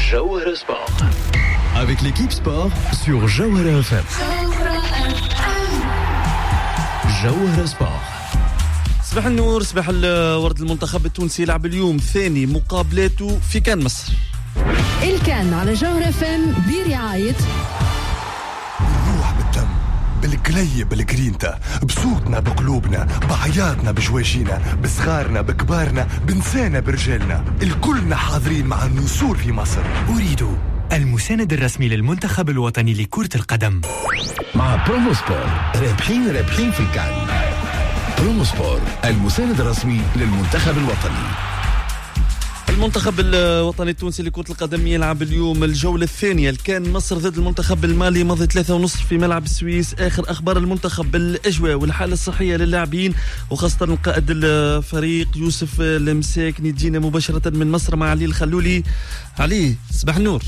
Jawhara Sport. Avec l'équipe sport sur Jawhara FM. Jawhara Sport. صباح النور، صباح الورد. المنتخب التونسي يلعب اليوم ثاني مقابلاته في كان مصر. الكان على جوهرة فم برعاية بالروح بالدم بالكلي بالجرينتا، بصوتنا بقلوبنا، بعياطنا بجواجينا، بصغارنا بكبارنا، بنسانا برجالنا، الكلنا حاضرين مع النسور في مصر. أريد المساند الرسمي للمنتخب الوطني لكرة القدم. مع برومو سبور رابحين في الكان. برومو سبور المساند الرسمي للمنتخب الوطني. المنتخب الوطني التونسي لكرة القدم يلعب اليوم الجولة الثانية. الكان مصر ضد المنتخب المالي، مضي 3:30 في ملعب السويس. آخر أخبار المنتخب بالأجواء والحالة الصحية للاعبين، وخاصة القائد الفريق يوسف المساكني. تجينا مباشرة من مصر مع علي الخلولي. علي، صباح النور.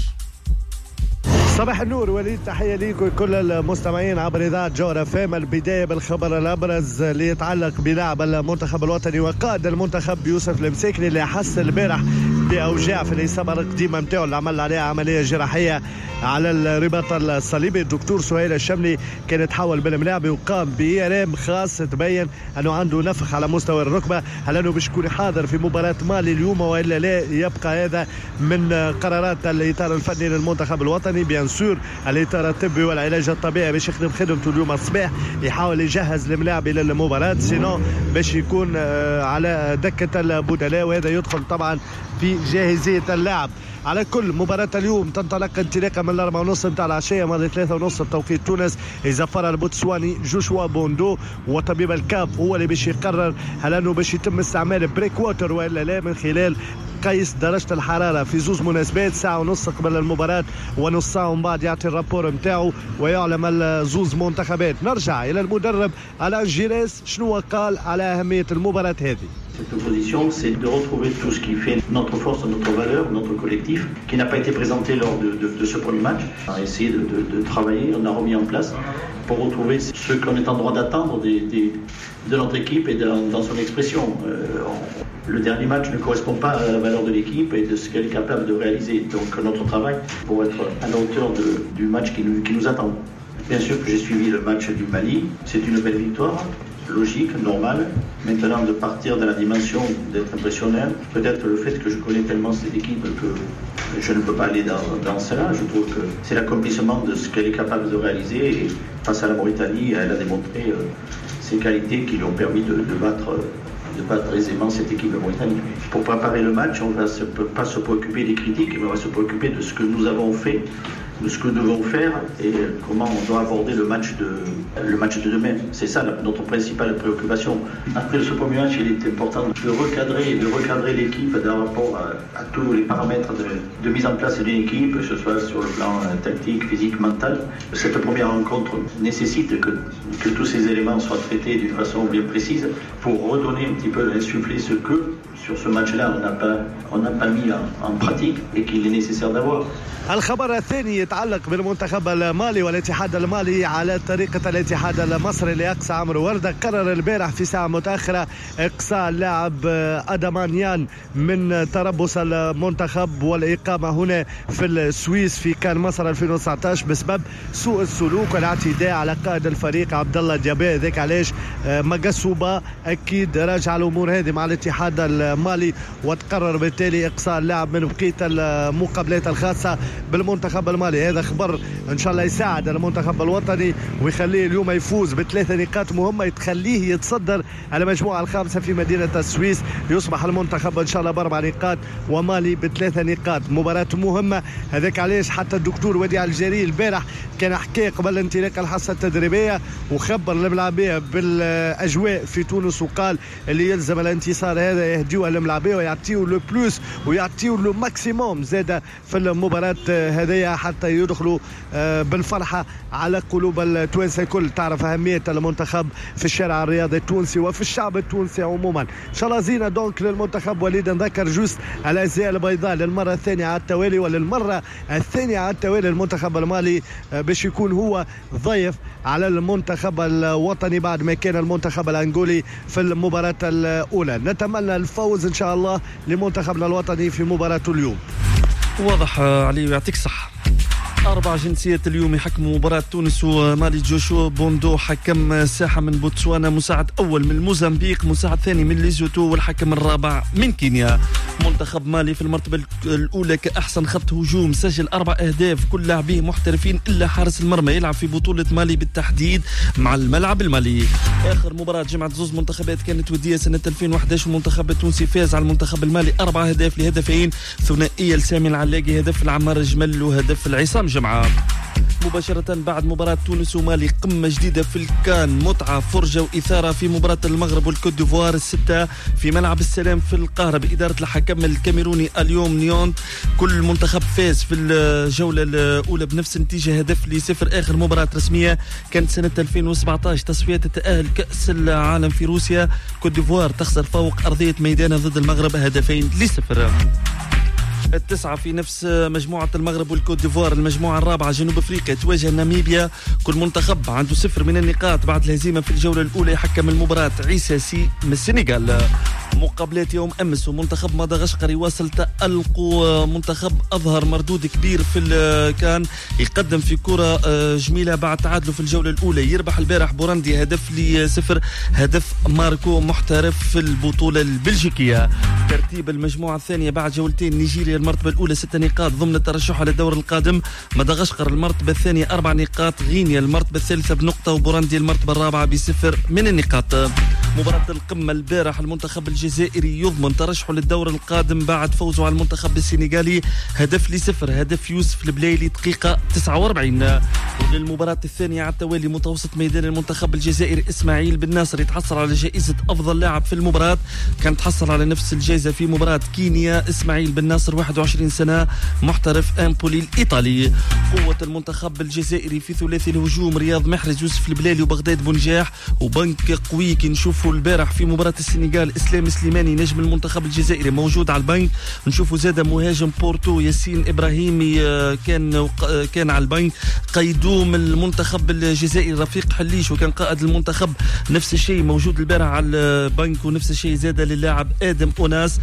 صباح النور وليد، تحية ليكم كل المستمعين عبر إذاعة جوهرة فام. البداية بالخبر الأبرز اللي يتعلق بلاعب المنتخب الوطني وقائد المنتخب يوسف المساكني اللي حس البارح بأوجاع في الإصابة القديمة متاعه اللي عمل عليها عملية جراحية على الرباط الصليبي. الدكتور سهيل الشملي كان يتحول بالملاعب وقام بإيرام خاص تبين أنه عنده نفخ على مستوى الركبة. هل أنه باش يكون حاضر في مباراة مالي اليوم وإلا لا؟ يبقى هذا من قرارات الإطار الفني للمنتخب الوطني. بيان سور الإطار الطبي والعلاج الطبيعي باش يخدم خدمته اليوم الصباح، يحاول يجهز الملاعب للمباراة، سينو باش يكون على دكة البدلاء، وهذا يدخل طبعا في جاهزية اللاعب. على كل مباراة اليوم تنطلق انطلاقا من 4:30 متاع العشية، ماضي 3:30 بتوقيت تونس. يزفر البوتسواني جوشوا بوندو، وطبيب الكاف هو اللي باش يقرر هل انه باش يتم استعمال بريك ووتر ولا لا، من خلال قيس درجة الحرارة في زوز مناسبات، 1:30 قبل المباراة ونص ساعة من بعد يعطي الرابور متاعه ويعلم الزوز منتخبات. نرجع إلى المدرب ألان جيريس، شنو قال على أهمية المباراة هذه؟ Cette opposition, c'est de retrouver tout ce qui fait notre force, notre valeur, notre collectif, qui n'a pas été présenté lors de ce premier match. On a essayé de travailler, on a remis en place pour retrouver ce qu'on est en droit d'attendre de notre équipe et dans son expression. Le dernier match ne correspond pas à la valeur de l'équipe et de ce qu'elle est capable de réaliser. Donc notre travail pour être à la hauteur du match qui nous attend. Bien sûr que j'ai suivi le match du Mali, c'est une belle victoire. Logique, normale. Maintenant, de partir de la dimension d'être impressionnel, peut-être le fait que je connais tellement cette équipe que je ne peux pas aller dans cela. Je trouve que c'est l'accomplissement de ce qu'elle est capable de réaliser. Et face à la Mauritanie, elle a démontré ses qualités qui lui ont permis de battre aisément cette équipe de Mauritanie. Pour préparer le match, on ne va pas se préoccuper des critiques, mais on va se préoccuper de ce que nous avons fait, de ce que nous devons faire et comment on doit aborder le match de demain. C'est ça notre principale préoccupation. Après ce premier match, il est important de recadrer l'équipe par rapport à tous les paramètres de mise en place d'une équipe, que ce soit sur le plan tactique, physique, mental. Cette première rencontre nécessite que tous ces éléments soient traités d'une façon bien précise pour redonner un petit peu, insuffler ce que sur ce match-là on n'a pas mis en pratique et qu'il est nécessaire d'avoir. الخبر الثاني يتعلق بالمنتخب المالي والاتحاد المالي على طريقة الاتحاد المصري اللي أقصى عمرو وردة. قرر البارح في ساعة متأخرة إقصاء اللاعب أدمانيان من تربص المنتخب والإقامة هنا في السويس في كان مصر 2019 بسبب سوء السلوك والاعتداء على قائد الفريق عبد الله ديابي. ذاك علاش مقصوبة أكيد راجع الأمور هذه مع الاتحاد المالي، وتقرر بالتالي إقصاء اللاعب من بقية المقابلات الخاصة بالمنتخب المالي. هذا خبر ان شاء الله يساعد المنتخب الوطني ويخليه اليوم يفوز ب3 نقاط مهمه تخليه يتصدر المجموعه الخامسه في مدينه السويس. يصبح المنتخب ان شاء الله ب4 نقاط ومالي ب3 نقاط. مباراه مهمه. هذاك علاش حتى الدكتور وديع الجري البارح كان حكى قبل انطلاق الحصه التدريبيه وخبر الملاعبيه بالاجواء في تونس، وقال اللي يلزم الانتصار هذا يهديوه الملاعبيه ويعطيو لو بلوس ويعطيو لو ماكسيموم زاده في المباراه هذه حتى يدخلوا بالفرحة على قلوب التوانسة الكل. تعرف أهمية المنتخب في الشارع الرياضي التونسي وفي الشعب التونسي عموما. إن شاء الله زينة دونك للمنتخب. وليد نذكر جوست الأزياء البيضاء للمرة الثانية على التوالي، وللمرة الثانية على التوالي المنتخب المالي باش يكون هو ضيف على المنتخب الوطني بعد ما كان المنتخب الأنغولي في المباراة الأولى. نتمنى الفوز إن شاء الله لمنتخبنا الوطني في مباراة اليوم. واضح علي ويعطيك صح. 4 جنسيات اليوم يحكموا مباراة تونس ومالي. جوشوا بوندو حكم ساحة من بوتسوانا، مساعد أول من موزمبيق، مساعد ثاني من ليزوتو، والحكم الرابع من كينيا. منتخب مالي في المرتبة الأولى كأحسن خط هجوم، سجل 4 أهداف، كل لاعبيه محترفين إلا حارس المرمى، يلعب في بطولة مالي بالتحديد مع الملعب المالي. آخر مباراة جمعت زوز منتخبات كانت ودية سنة 2011، والمنتخب التونسي فاز على المنتخب المالي 4 أهداف ل2، ثنائية لسامي العلاقي، هدف العمار الجمل وهدف العصام جمعة. مباشرة بعد مباراة تونس ومالي، قمة جديدة في الكان، متعة فرجة وإثارة في مباراة المغرب والكوت ديفوار الستة في ملعب السلام في القاهرة بإدارة الحكم الكاميروني اليوم نيون. كل منتخب فاز في الجولة الأولى بنفس النتيجة، هدف ل0. آخر مباراة رسمية كانت سنة 2017، تصفيات التأهل كأس العالم في روسيا. كوت ديفوار تخسر فوق أرضية ميدانها ضد المغرب 2-0. التسعة في نفس مجموعة المغرب والكوت ديفوار. المجموعة الرابعة جنوب أفريقيا تواجه ناميبيا، كل منتخب عنده 0 من النقاط بعد الهزيمة في الجولة الأولى. يحكم المباراة عيسى سي من السنغال. مقابلات يوم أمس، ومنتخب مدغشقر يواصل تألقه. منتخب أظهر مردود كبير في كان يقدم في كرة جميلة بعد تعادله في الجولة الأولى. يربح البارح بورندي 1-0، هدف ماركو محترف في البطولة البلجيكية. ترتيب المجموعة الثانية بعد جولتين، نيجيريا المرتبة الأولى 6 نقاط ضمن الترشح على الدور القادم، مدغشقر المرتبة الثانية 4 نقاط، غينيا المرتبة الثالثة بنقطة، وبورندي المرتبة الرابعة ب0 من النقاط. مباراة القمة البارح، المنتخب الجزائري يضمن ترشحه للدور القادم بعد فوزه على المنتخب السنغالي 1-0، هدف يوسف البلايلي دقيقة 49. وللمباراة الثانية على التوالي، متوسط ميدان المنتخب الجزائري إسماعيل بن ناصر يتحصل على جائزة أفضل لاعب في المباراة، كان تحصل على نفس الجائزة في مباراة كينيا. إسماعيل بن ناصر 21 سنة، محترف أمبولي الإيطالي. قوة المنتخب الجزائري في ثلاثي الهجوم، رياض محرز، يوسف البلالي، وبغداد بنجاح، وبنك قوي كي نشوفوا البارح في مباراة السنغال. إسلام سليماني نجم المنتخب الجزائري موجود على البنك. نشوفوا زاد مهاجم بورتو ياسين إبراهيمي كان على البنك. قيدوم المنتخب الجزائري رفيق حليش، وكان قائد المنتخب، نفس الشيء موجود البارح على البنك. ونفس الشيء زاد للاعب آدم أوناس،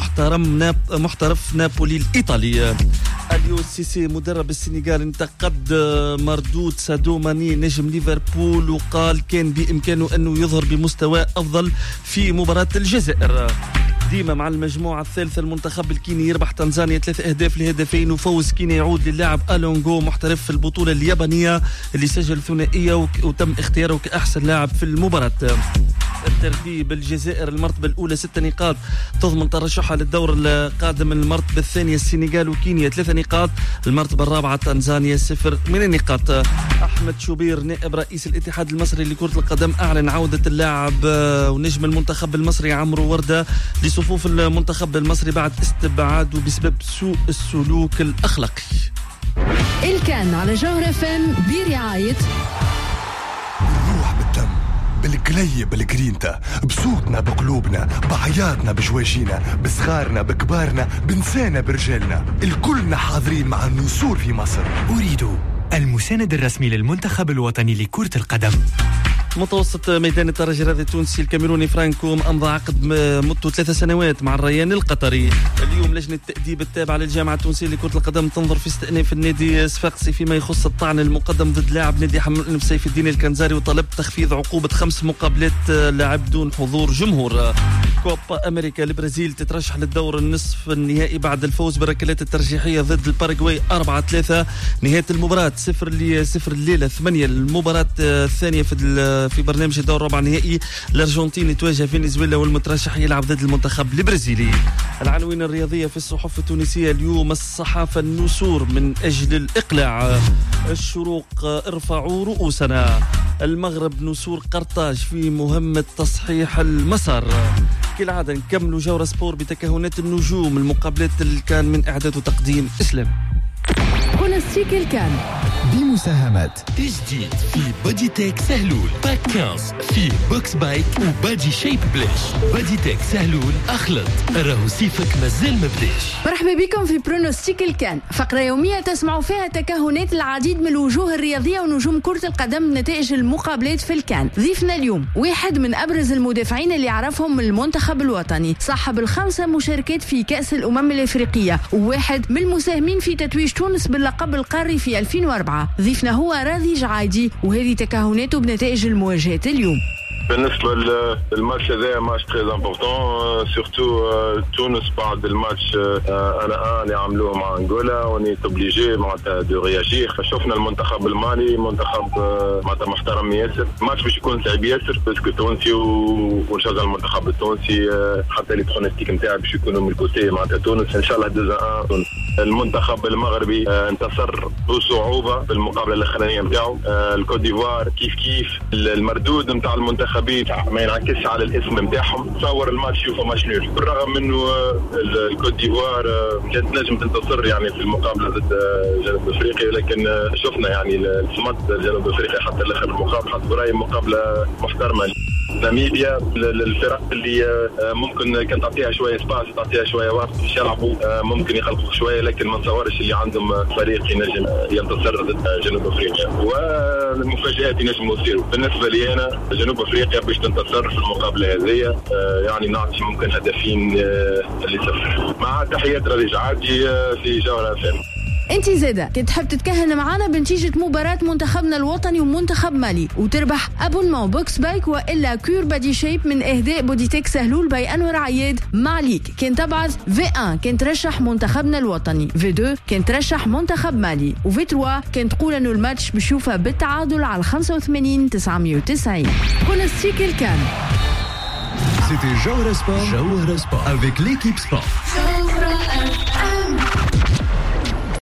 محترف نابولي الإيطالي. اليو سيسي مدرب السنغال انتقد مردود سادو ماني نجم ليفربول، وقال كان بإمكانه أنه يظهر بمستوى أفضل في مباراة الجزائر. ديما مع المجموعة الثالثة، المنتخب الكيني يربح تنزانيا 3-2، وفوز كينيا يعود للاعب ألونغو محترف في البطولة اليابانية اللي سجل ثنائية وتم اختياره كأحسن لاعب في المباراة. الترتيب، الجزائر المرتبة الأولى 6 نقاط تضمن ترشحها للدور القادم. المرتبة الثانية السنغال وكينيا 3 نقاط، المرتبة الرابعة تنزانيا 0 من النقاط. أحمد شوبير نائب رئيس الاتحاد المصري لكرة القدم أعلن عودة اللاعب ونجم المنتخب المصري عمرو وردة لصفوف المنتخب المصري بعد استبعاده بسبب سوء السلوك الأخلاقي. الكان على جوهر FM برعاية بالروح بالدم بالقلية بالجرينتا، بصوتنا بقلوبنا، بعياتنا بجواجينا، بصغارنا بكبارنا، بنسانا برجالنا، الكلنا حاضرين مع النسور في مصر. أريد المساند الرسمي للمنتخب الوطني لكرة القدم. متوسط ميدان الترجي الرياضي التونسي الكاميروني فرانكو أمضى عقد مدته 3 سنوات مع الريان القطري. اليوم لجنة التأديب التابعة للجامعة التونسية لكرة القدم تنظر في استئناف النادي صفاقسي فيما يخص الطعن المقدم ضد لاعب نادي حمل سيف الدين الكنزاري، وطلب تخفيض عقوبة 5 مقابلات لاعب دون حضور جمهور. كوبا أمريكا، البرازيل تترشح للدور النصف النهائي بعد الفوز بالركلات الترجيحية ضد الباراغواي 4-3. نهاية المباراة 0-0 الليلة 8. المباراة الثانية في برنامج الدور الربع النهائي، الأرجنتين تواجه فنزويلا، والمترشح يلعب ضد المنتخب البرازيلي. العناوين الرياضية في الصحف التونسية اليوم، الصحافة النسور من أجل الإقلاع، الشروق ارفعوا رؤوسنا، المغرب نسور قرطاج في مهمة تصحيح المسار. كالعادة نكملوا جورة سبور بتكهنات النجوم، المقابلات اللي كان من إعداد وتقديم إسلام. برونوستيك الكان بمساهمة تجديد في بادي تيك سهلول باك 15 فيه بوكس بايك وبادي شيب بلاش. بادي تيك سهلول اخلط راهو سيفك مازال مبداش. مرحبا بكم في برونوستيك الكان، فقرة يومية تسمعوا فيها تكهنات العديد من الوجوه الرياضية ونجوم كرة القدم نتائج المقابلات في الكان. ضيفنا اليوم واحد من أبرز المدافعين اللي يعرفهم من المنتخب الوطني، صاحب ال5 مشاركات في كأس الأمم الإفريقية، وواحد من المساهمين في تتويج تونس باللقب القاري في 2004. ضيفنا هو راضي جعايدي، وهذه تكهناته بنتائج المواجهات اليوم. بالنسبة للماتش هذا ماتش تري امبورطون سورتو تونس بعد الماتش انا اللي عملوه مع انغولا وني اوبليجي معناتها دو رياجير. شفنا المنتخب المالي منتخب معناتها محترم ياسر. الماتش باش يكون صعيب ياسر باسكو تونسي وان شاء الله المنتخب التونسي حتى لي برونستيك نتاعي باش يكونوا من الكوتي معناتها تونس ان شاء الله 2-1. المنتخب المغربي انتصر بصعوبة بالمقابلة الأخرانية نتاعو. الكوت ديفوار كيف المردود نتاع المنتخبين ما ينعكسش على الاسم نتاعهم. تصور الماتش يشوفوا ماتش نول بالرغم منه الكوت ديفوار كانت نجم تنتصر يعني في المقابلة ضد جنوب افريقيا، لكن شفنا يعني صمد جنوب افريقيا حتى الاخر المقابلة. حتى برايي مقابلة محترمة. ناميبيا للفرق اللي ممكن كان تعطيها شويه سباس، تعطيها شويه وقت باش يلعبوا، ممكن يخلقوا شويه، لكن ما نتصورش اللي عندهم فريق ينجم ينتصر ضد جنوب افريقيا. والمفاجآت ينجموا يصيروا. بالنسبه لي انا جنوب افريقيا باش تنتصر في المقابله هذه، يعني نعطي ممكن هدفين ل0. مع تحيات راضي جعايدي في جوهرة FM. انت زاده كنت تحب تتكهن معنا بنتيجة مباراة منتخبنا الوطني ومنتخب مالي وتربح ابونمون بوكس بايك والا كور بادي شيب من اهداء بوديتيك سهلول باي انور عياد معليك. كنت تبعث V1 كنت ترشح منتخبنا الوطني، V2 كنت ترشح منتخب مالي، وV3 كنت تقول انه الماتش بشوفه بالتعادل على 85-990. برونوستيك الكان. C'était Jauhara Sport avec l'équipe sport.